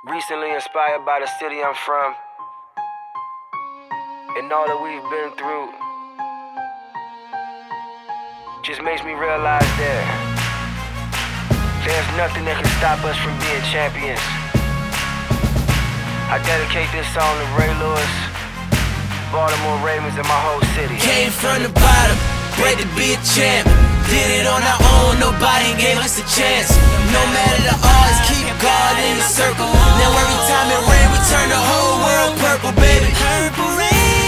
Recently inspired by the city I'm from and all that we've been through. Just makes me realize that there's nothing that can stop us from being champions. I dedicate this song to Ray Lewis, Baltimore Ravens, and my whole city. Came from the bottom, bred to be a champ. Did it on our own, nobody gave us a chance. No matter the odds, keep God in the circle. Now every time it rain, we turn the whole world purple, baby. Purple rain.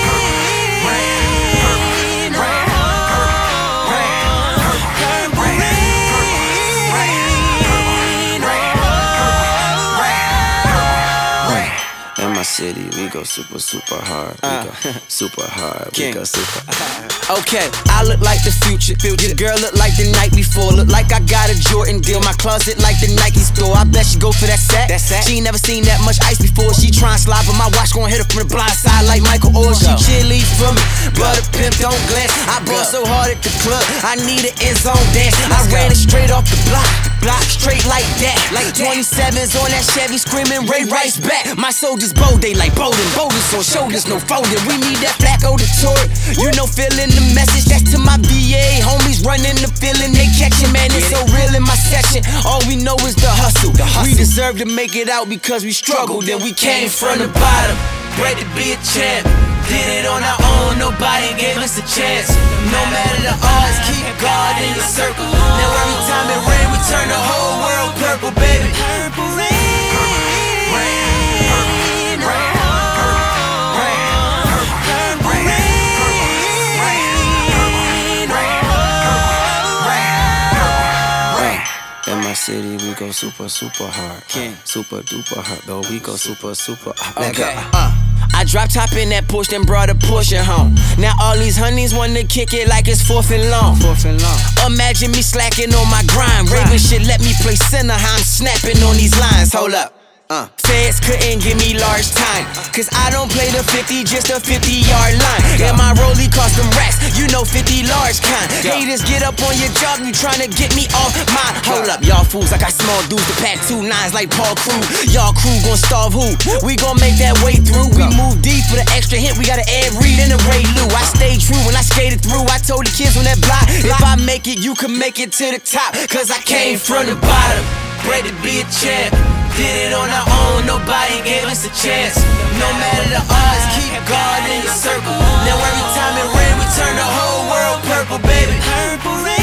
In my city, we go super hard. We go super hard. We go super hard. Okay, I look like the future. Your girl look like the night before. Look like I got a Jordan deal. My closet like the Nike store. I bet she go for that sack. She ain't never seen that much ice before. She tryin' slide, but my watch gon' hit her from the blind side like Michael Orr. She cheerlead for me, but a pimp don't glance. I bought so hard at the club, I need an end zone dance. I ran it straight off the block, straight like that. Like 27s on that Chevy, screaming Ray Rice back. My soldiers bold, they like boulders on shoulders, no folding. We need that black auditory. You know, feeling the message, that's to my VA. Homies running the feeling, they catching, man, it's so real in my section. All we know is the hustle. We deserve to make it out because we struggled and we came from the bottom. Bred to be a champ. Did it on our own, nobody gave us a chance. No matter the odds, keep God in the circle. Now every time it rain, we turn the whole world purple, baby. Purple rain. In my city, we go super hard. Super duper hard, though. We go super hard. Okay. I drop top in that push, then brought a Porsche home. Now all these honeys wanna kick it like it's fourth and long. Imagine me slacking on my grind. Raven shit let me play center, how I'm snapping on these lines. Hold up. Feds couldn't give me large time, cause I don't play the 50, just a 50-yard line. And my rollie cost them racks, you know 50 large kind. Haters get up on your job, you tryna get me off my. Hold up, y'all fools, I got small dudes to pack 2 9s like Paul Crew. Y'all crew gon' starve who? We gon' make that way through. We move deep for the extra hit, we got an Ed Reed and a Ray Lou. I stayed true when I skated through, I told the kids on that block, if I make it, you can make it to the top. Cause I came from the bottom, bred to be a champ. Did it on our own, nobody gave us a chance. No matter the odds, keep God in the circle. Now every time it rain, we turn the whole world purple, baby. Purple rain.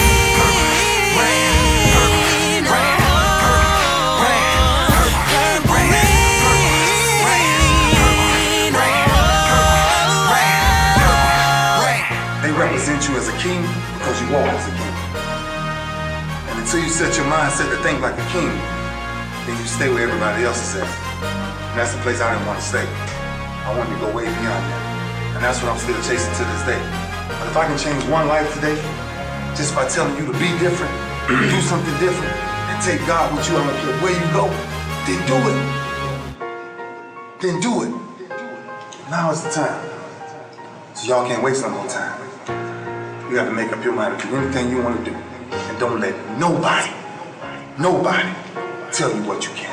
They represent you as a king because you walk as a king. And until you set your mindset to think like a king, then you stay where everybody else is at. And that's the place I didn't want to stay. I wanted to go way beyond that. And that's what I'm still chasing to this day. But if I can change one life today, just by telling you to be different, do something different, and take God with you, I don't care where you go, then do it. Then do it. Now is the time. So y'all can't waste no more time. You have to make up your mind to do anything you want to do. And don't let nobody tell you what you can't.